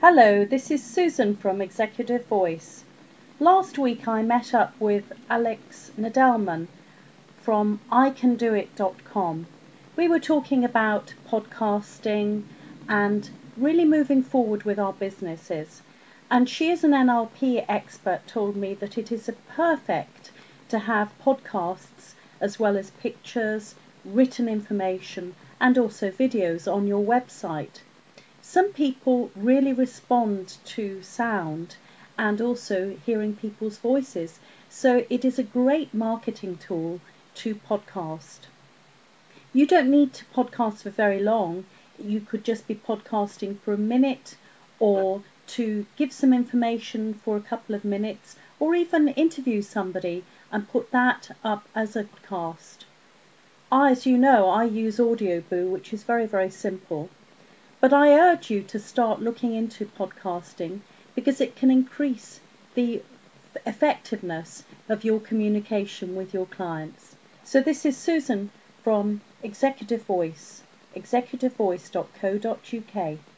Hello, this is Susan from Executive Voice. Last week I met up with Alex Nadelman from iCanDoIt.com. We were talking about podcasting and really moving forward with our businesses. And she, as an NLP expert, told me that it is perfect to have podcasts as well as pictures, written information, and also videos on your website. Some people really respond to sound and also hearing people's voices, so it is a great marketing tool to podcast. You don't need to podcast for very long. You could just be podcasting for a minute, or to give some information for a couple of minutes, or even interview somebody and put that up as a podcast. As you know, I use Audioboo, which is very, very simple. But I urge you to start looking into podcasting because it can increase the effectiveness of your communication with your clients. So this is Susan from Executive Voice, executivevoice.co.uk.